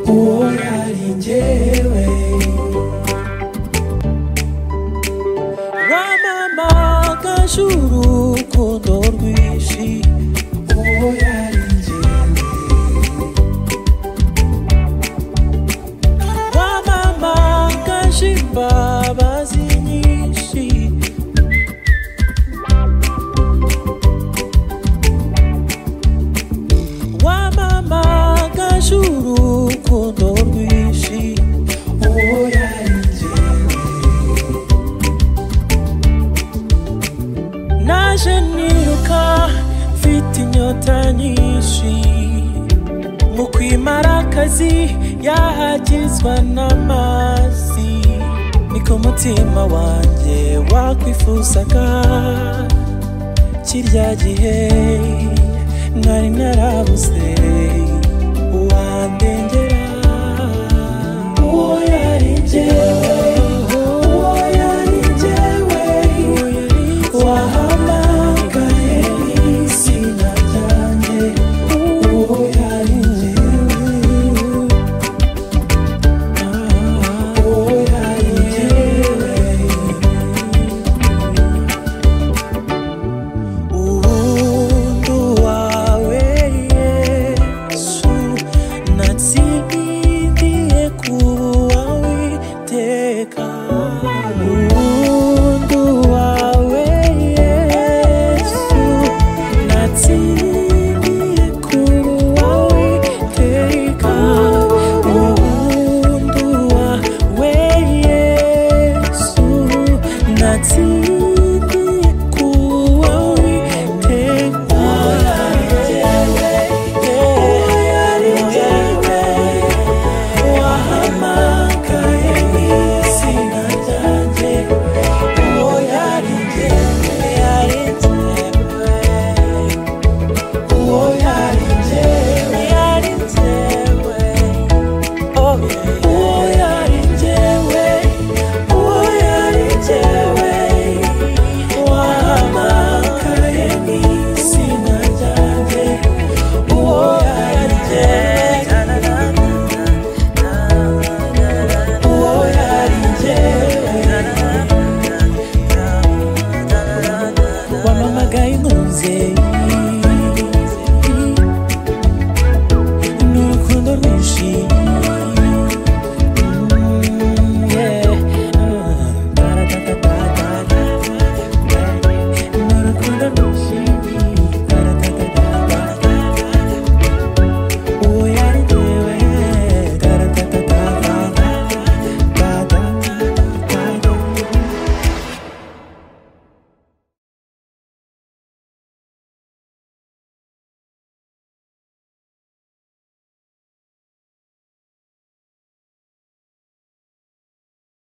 uwo yari njyewe. wamamagaje urukundo rwinshi, uwo yari njyewe. wamamagaje imbabazi nyinshi, wamamagaje urukundo rwinshi, uwo yari njyewe. naje niruka mfite inyota nyinshi, mu kwimara akazi yahagizwa n'amazi, niko umutima wanjye wakwifuzaga. kirya gihe nari narabuze